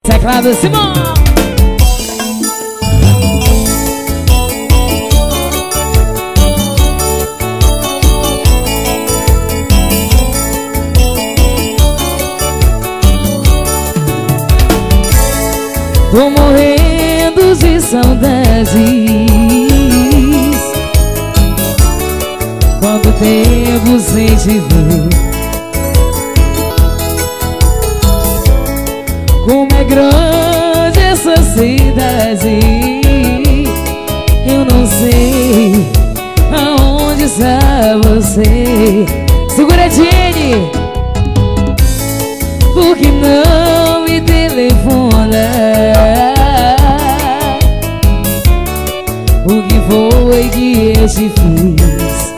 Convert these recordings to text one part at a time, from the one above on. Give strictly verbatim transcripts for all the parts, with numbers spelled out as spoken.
Teclado Simão. Tô morrendo de saudades. Quanto tempo sem te ver. Como é grande essa cidade, eu não sei aonde está você. Segura, Jenny. Por que não me telefona? O que foi que eu te fiz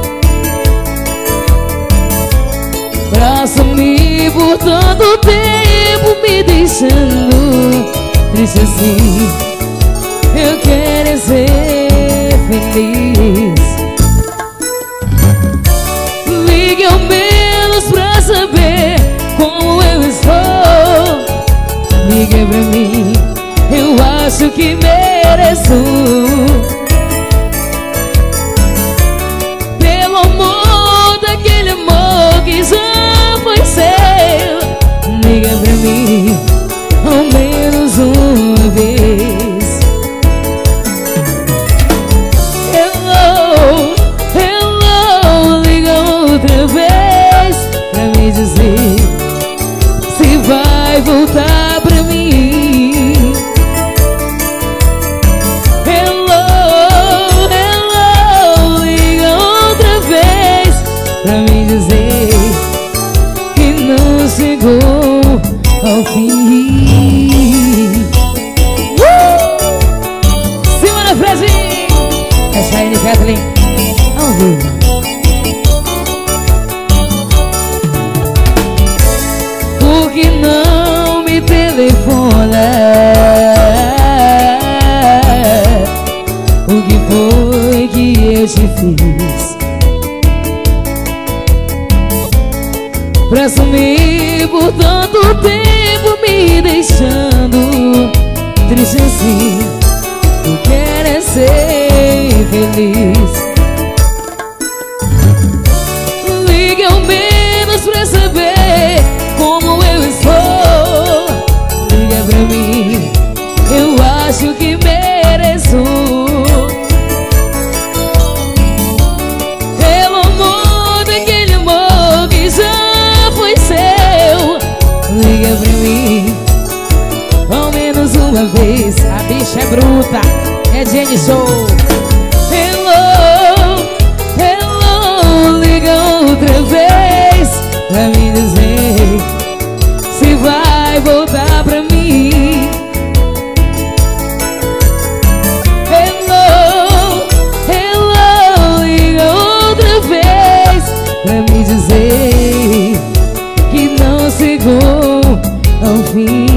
pra sumir por tanto tempo, me deixando triste assim? Eu quero ser feliz. Ligue ao menos pra saber como eu estou. Ligue pra mim, eu acho que mereço. Pelo amor daquele amor que já foi seu. Liga pra mim, ao menos uma vez. Hello, hello, liga outra vez pra me dizer se vai voltar pra mim. Hello, hello, liga outra vez pra me dizer que não chegou ao fim. uh! Simona Fredinho, é Shine Kathleen ao vivo. Por que não me telefona? O que foi que eu te fiz pra sumir por tanto tempo, me deixando triste assim? Eu quero é ser feliz. Ligue ao menos pra saber como eu estou. Liga pra mim, eu acho que mereço. Pelo amor daquele amor que já foi seu. Liga pra mim, ao menos uma vez. A bicha é bruta, é Jenny Show. Hello, hello, liga outra vez pra me dizer se vai voltar pra mim. Hello, hello, liga outra vez pra me dizer que não chegou ao fim.